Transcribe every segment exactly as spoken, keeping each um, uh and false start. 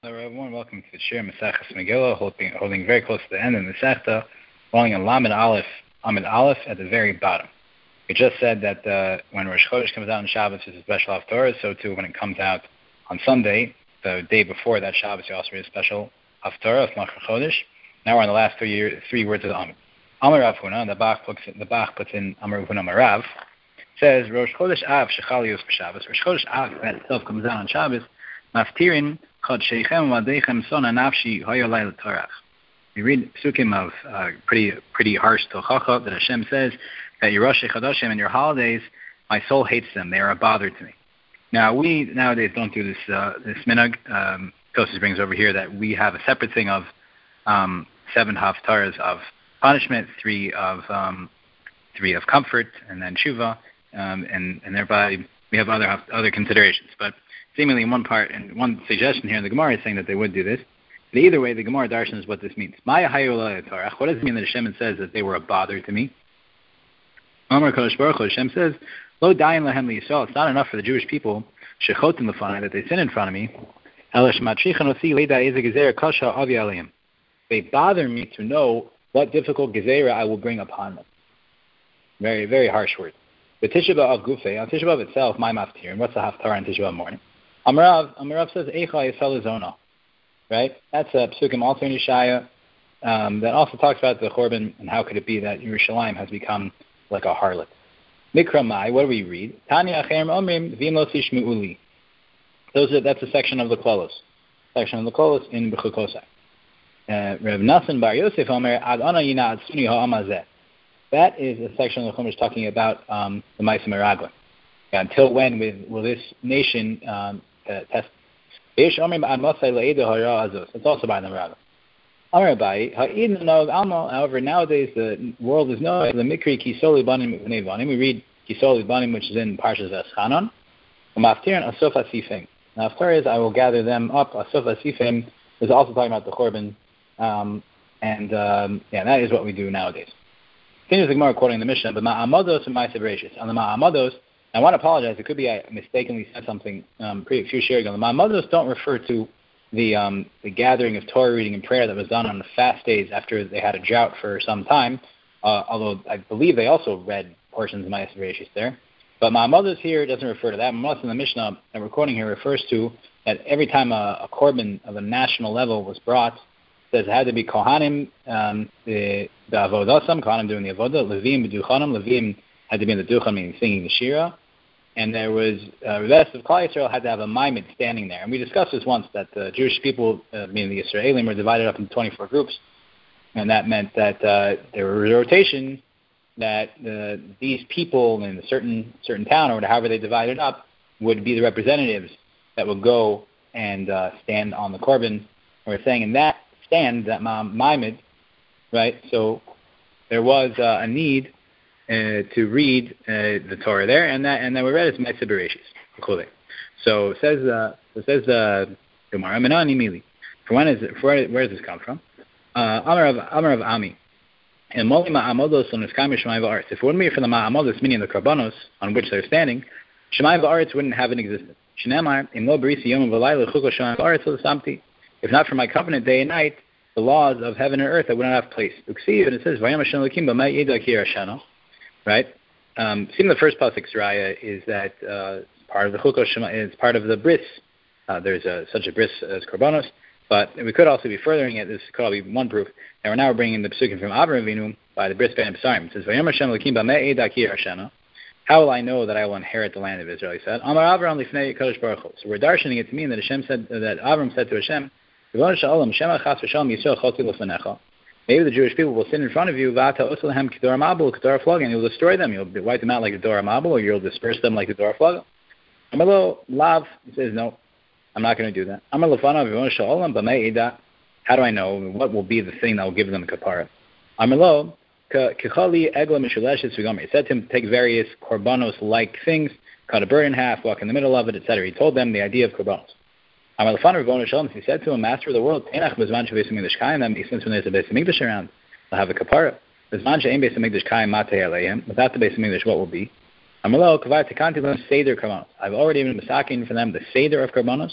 Hello, everyone. Welcome to the Shir Maseches Megillah, holding, holding very close to the end of the Masechta, falling in Lamed Aleph, Amid Aleph at the very bottom. We just said that uh, when Rosh Chodesh comes out on Shabbos, it's a special Haftorah. So too, when it comes out on Sunday, the day before that Shabbos, you also read a special Haftorah of Machar Chodesh. Now we're on the last three, year, three words of the Amid. Amar Rav Huna, the Bach puts in, the Bach puts in Amar Rav Huna Marav, says Rosh Chodesh Av Shechal Yos B'Shabbos. Rosh Chodesh Av that itself comes out on Shabbos. Maftirin. We read psukim of uh, pretty pretty harsh tochacha that Hashem says that your Rosh Chodashim and your holidays, my soul hates them. They are a bother to me. Now we nowadays don't do this uh, this minhag. Um, Tosis brings over here that we have a separate thing of um, seven haftarahs of punishment, three of um, three of comfort, and then tshuva, um, and and thereby we have other other considerations, but. Seemingly in one part, and one suggestion here in the Gemara is saying that they would do this. But either way, the Gemara darshan is what this means. Maya hayolay Torah. What does it mean that Hashem says that they were a bother to me? Amar Kodesh Baruch Hu, Hashem says, Lo dayin lahem liyisrael. It's not enough for the Jewish people shechotin lefanai that they sin in front of me. Elash matrichan osi leida eze gezerah kasha avi aleim. They bother me to know what difficult gezerah I will bring upon them. Very, very harsh word. The Tisha B'Av Gufei, on Tisha B'Av itself, my maftir, and what's the haftarah on Tisha B'Av morning? Amarav, Amarav says, Eicha Yisrael Zona. Right? That's a psukim also in Yeshaya um, that also talks about the Chorban and how could it be that Yerushalayim has become like a harlot. Mikra Mai, what do we read? Tanya Acherem Omrim Vim Lo Tishmu'uli. Those are, that's a section of the Klolos. Section of the Klolos in B'chukosai. Uh, Rev Nassan Bar Yosef Omer Ad Ana Yina Adsuni Ha'amazeh. That is a section of the Chumash talking about um, the Ma'aseh Meraglim. Until when will, will this nation um, uh, test? It's also by the Meraglim. However, nowadays the world is known the Mikri Kisoli Banim Banim. We read Kisoli Banim, which is in Parshas Eschanon. Maftirin Asuf Asifim. Now, after is I will gather them up. Asuf Asifim is also talking about the Korban, um, and um, yeah, that is what we do nowadays. Continues the Gemara quoting the Mishnah, but Ma'amados and Ma'aseh Bereshis. On the Ma'amados, I want to apologize. It could be I mistakenly said something um, pretty a few years ago. The Ma'amados don't refer to the um, the gathering of Torah reading and prayer that was done on the fast days after they had a drought for some time. Uh, although I believe they also read portions of Ma'aseh Bereshis there. But Ma'amados here doesn't refer to that. Ma'amados in the Mishnah that we're quoting here refers to that every time a, a korban of a national level was brought, says it had to be Kohanim, um, the the Avodasam, Kohanim doing the Avodah, Levim, B'duchanim, Levim had to be in the Duchan, meaning singing the Shira, and there was, uh, the rest of Klal Yisrael had to have a Maimed standing there. And we discussed this once, that the Jewish people, uh, meaning the Israelim, were divided up into twenty-four groups, and that meant that uh, there was a rotation, that uh, these people in a certain, certain town, or however they divided up, would be the representatives that would go and uh, stand on the Korban. And we're saying in that stand, that Maimed, right? So there was uh, a need uh, to read uh, the Torah there, and that and then we read it as Ma'aseh Bereshis. So it says uh, it says the Gemara Menani Mili. For when is it, for where, where does this come from? Uh, Amar of Amar of Ami. And Moli Ma'amodos on Niskami Shemai Va'aretz. If it wouldn't be for the Ma'amodos, meaning the Karbanos on which they're standing, Shemai Va'aretz wouldn't have an existence. Shneimar Im Lo Berisi Yom V'Layla Chuko Shemai Va'aretz L'Samti. If not for my covenant day and night, the laws of heaven and earth that would not have place. Uksiv, and it says, Vayam Hashem Elokim b'may yeda ki Hashana. Right? Um, seeing the first pasuk Raya is that uh, part of the Chukos Shema, it's part of the bris. Uh, there's a, such a bris as Korbanos, but we could also be furthering it. This could all be one proof. And we're now bringing the psukim from Avraham Avinu by the bris ben Psarim. It says, Vayam Hashem Elokim b'may yeda ki Hashana. How will I know that I will inherit the land of Israel? He said, Amar Avraham lifnei Kadosh Baruch Hu. So we're darshaning it to mean that Hashem said that Avram said to Hashem, maybe the Jewish people will sin in front of you, and you'll destroy them. You'll wipe them out like the Dora Mabul, or you'll disperse them like the Dora Flagel. Lav, he says, no, I'm not going to do that. How do I know? What will be the thing that will give them kapara? He said to him, take various korbanos-like things, cut a bird in half, walk in the middle of it, et cetera. He told them the idea of korbanos. He said to him, Master of the world, that since when there's a Beis Hamikdash around, they'll have a kapara. Without the Beis Hamikdash, what will be? I've already been masakin for them the seder of korbanos.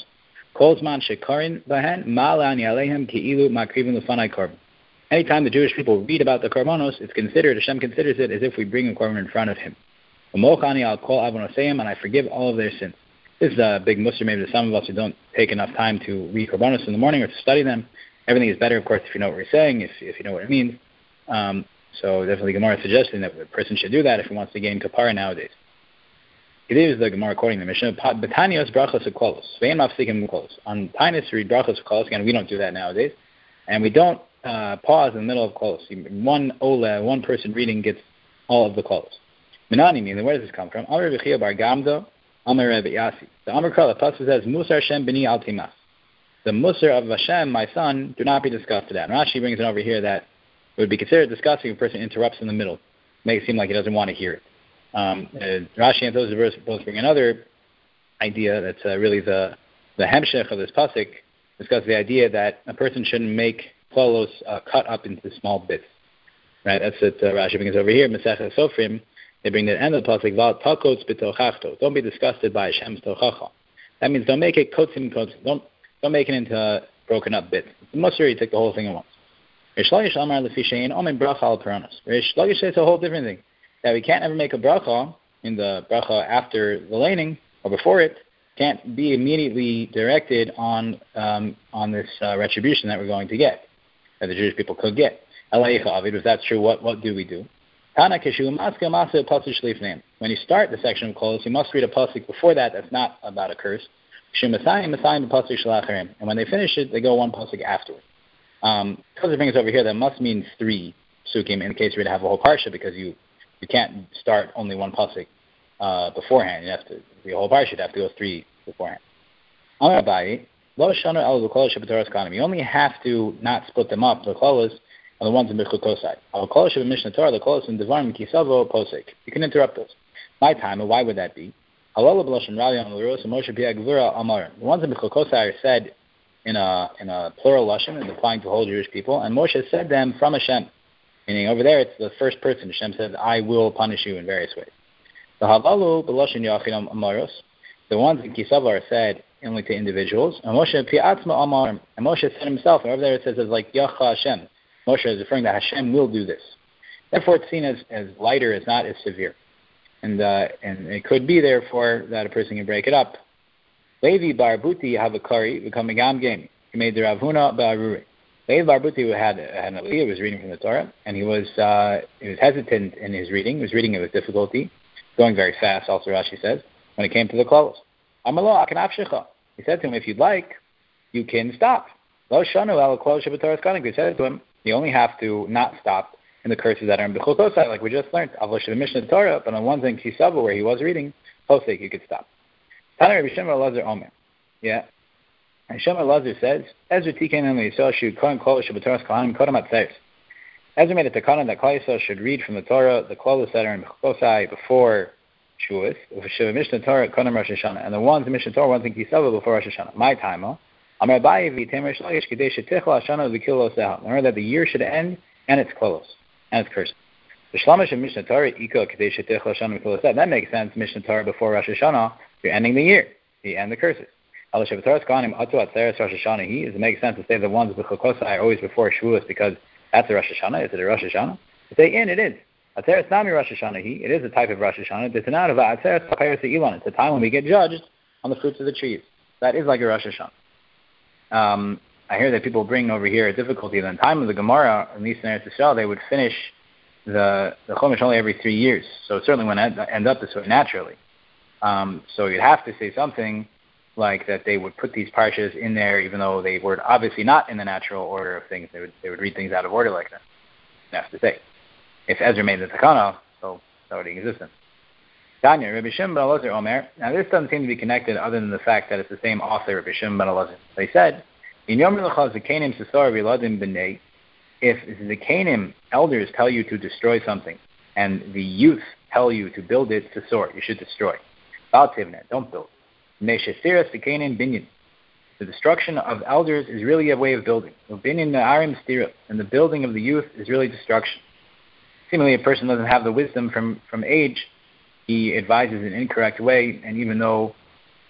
Kolzman shekarin bahen ma'lan yalehem ki'ilu makrivin lefanai korban. Anytime the Jewish people read about the korbanos, it's considered, Hashem considers it as if we bring a korban in front of Him. Umochani al kol avonosayim, and I forgive all of their sins. This is a big muster maybe to some of us who don't take enough time to read korbanos in the morning or to study them. Everything is better, of course, if you know what we're saying, if if you know what it means. Um, so definitely Gemara is suggesting that a person should do that if he wants to gain kapara nowadays. It is the Gemara quoting the Mishnah. Betanios brachos ukolos. Ve'en mafsikim ukolos. On Tainus we read brachos ukolos. Again, we don't do that nowadays, and we don't uh, pause in the middle of kolos. One ola, one person reading gets all of the kolos. Minani meaning, where does this come from? Amar Bechia bar Gamdo, Amar Rebbe Yasi. The Amar Kral, the pasuk says, Musar Shem b'ni al timas. The Musar of Hashem, my son, do not be discussed today. And Rashi brings it over here that it would be considered discussing if a person interrupts in the middle, make it seem like he doesn't want to hear it. Um, uh, Rashi and those verses both bring another idea that's uh, really the the hemshech of this pasuk, discuss the idea that a person shouldn't make kolos uh, cut up into small bits. Right? That's what uh, Rashi brings over here. Masechet Sofrim, they bring the end of the pasuk, Val takotz b'tochachto. Don't be disgusted by Hashem's tochacha. That means don't make it kotzim kotzim. Don't don't make it into broken up bits. The Musar, you take the whole thing at once. Rish Lakish Amar Lefishayin Omen Bracha Al Paranos. Rish Lakish says a whole different thing. That we can't ever make a bracha in the bracha after the laning or before it, can't be immediately directed on um, on this uh, retribution that we're going to get, that the Jewish people could get. If that's true, what what do we do? When you start the section of Kolos, you must read a pasuk before that that's not about a curse. And when they finish it, they go one pasuk afterward. Um, because it brings over here, that must mean three psukim in the case we're to have a whole parsha, because you You can't start only one pasuk uh, beforehand. You have to the whole parsha. You have to go three beforehand. You only have to not split them up. The kolos are the ones in Bechukosai. The kolos of Mishnah Torah, the kolos in Devarim Kisavo Posek. You can interrupt those. My time. Why would that be? The ones in Bechukosai are said in a in a plural lashon, and applying to whole Jewish people. And Moshe said them from Hashem. Meaning over there, it's the first person. Hashem says, I will punish you in various ways. The halalu b'loshin yachidam amaros, the ones in Kisava are said only to individuals. And Moshe pi'atzma amarim, and Moshe said himself, and over there it says, it's like Yacha Hashem. Moshe is referring that Hashem will do this. Therefore, it's seen as, as lighter, as not as severe. And uh, and it could be, therefore, that a person can break it up. Levi bar Buti havakari, becoming gam game. He made the Rav Huna ba'aruri. Levi bar Buti had, had an aliyah, was reading from the Torah, and he was uh, he was hesitant in his reading. He was reading it with difficulty, going very fast, also Rashi says, when it came to the Kolos. Amalo akanafshecha. He said to him, if you'd like, you can stop. Lo shanu al kol shabatoras kanik. He said to him, you only have to not stop in the curses that are in Bechukosai, like we just learned. Avos the Mishnah Torah, but on one thing Kisava, where he was reading, posek, you could stop. Tana Rabbi Shimon Elazar Omer. Yeah. And Shimon Elazar says, Ezra Tiken and Yisrael should Kohen Kol Shabatoras Kohanim Kodam Atzeres. Ezra made it to Kohen that Klal Yisrael should read from the Torah the Kolos that are in Bechukosai before Shavuos, Shiva Mishnah Torah Kodam Rosh Hashanah, and the ones in Mishnah Torah, ones in Kisava before Rosh Hashanah. My time, huh? Amar Abaye v'yitem Rish Lakish Kedei Shetichla Hashanah v'kilo Sehal. Remember that the year should end and it's Kolos and it's cursed. The Shlamish of Mishnah Torah Iko Kedei Shetichla Hashanah v'kilo Sehal. That makes sense. Mishnah Torah before Rosh Hashanah, you're ending the year. You end the curses. Al Shabatoras Kohanim Atu Atzeres Rosh Hashanah. He it makes sense to say the ones with Bechukosai are always before Shavuos because that's a Rosh Hashanah. Is it a Rosh Hashanah? To say in, it is. Atzeres Nami Rosh Hashanah. He it is a type of Rosh Hashanah. It's a time when we get judged on the fruits of the trees. That is like a Rosh Hashanah. Um, I hear that people bring over here a difficulty. In the time of the Gemara, at least in Eretz Yisrael, they would finish the the Chumash only every three years. So it certainly wouldn't end up this way naturally. Um, so you'd have to say something like that they would put these parshas in there, even though they were obviously not in the natural order of things. They would they would read things out of order like that. You have to say. If Ezra made the Takana, so it's already in existence. Tanya, Rabbi Shimon ben Elazar Omer. Now this doesn't seem to be connected other than the fact that it's the same author, Rabbi Shimon ben Elazar. They said, "In Yom L'chaz Zekanim Sisar Viladim B'nei." If the Zekanim elders tell you to destroy something, and the youth tell you to build it, Sisor, you should destroy. Ba'ativnet, don't build. Neshesiras Zekanim Binyan. The destruction of elders is really a way of building. Binyan Na'arim Stira, and the building of the youth is really destruction. Seemingly, a person doesn't have the wisdom from from age. He advises in an incorrect way, and even though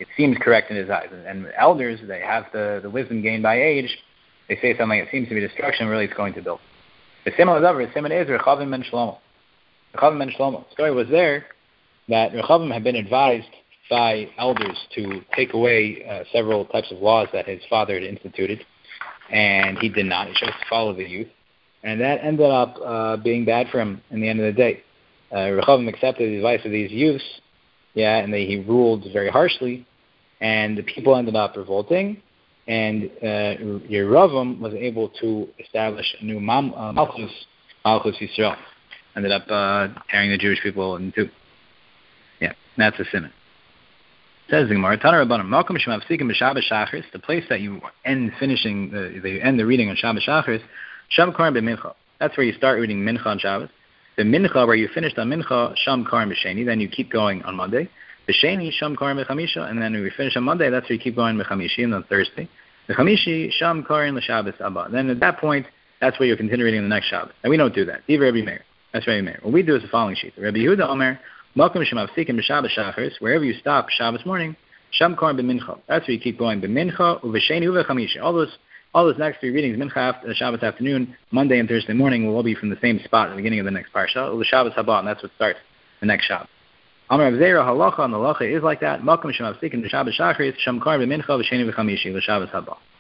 it seems correct in his eyes. And, and elders, they have the, the wisdom gained by age. They say something that seems to be destruction, really it's going to build. The similar over, the similar is Rechavim ben Shlomo. Rechavim ben Shlomo. The story was there that Rechavim had been advised by elders to take away uh, several types of laws that his father had instituted, and he did not. He chose to follow the youth, and that ended up uh, being bad for him in the end of the day. Uh, Rechavim accepted the advice of these youths, yeah, and they, he ruled very harshly, and the people ended up revolting, and uh, Yeravim was able to establish a new mam, uh, Malchus, Malchus Yisrael. Ended up uh, tearing the Jewish people in two. Yeah, that's a simon. Says the Gemara, Tana Rabbanim, Malkum Shemavsikim b'Shabbat Shachris, the place that you end finishing, the, the end the reading on Shabbat Shachris, Sham Karim b'Mincha. That's where you start reading Mincha on Shabbat. The Mincha, where you finished on Mincha, Sham Karim b'Sheni, then you keep going on Monday. B'Sheni, Sham Karim b'Chamisha, and then when you finish on Monday, that's where you keep going b'Chamishi, and on Thursday. B'Chamishi, Sham Karim l'Shabbos Abba. Then at that point, that's where you'll continue reading the next Shabbat. And we don't do that. Divrei Rabbi Meir. That's Rabbi Meir. What we do is the following sheet. Rabbi Yehuda Omer, Malkum Shemavsikim b'Shabbat Shachris, wherever you stop Shabbos morning, Sham Karim b'Mincha. That's where you keep going. B'Mincha, u'V'Sheni, u'V'Chamishi. All those, all those next three readings, Mincha after Shabbos afternoon, Monday and Thursday morning, will all be from the same spot at the beginning of the next parsha. U'Shabbos Haba, and that's what starts the next Shabbat. Amar Rav Zera halacha, and the halacha is like that. Malkum Shemavsikim b'Shabbat Shachris, Sham Karim b'Mincha, V'Sheni v'Chamishi, L'Shabbos Haba.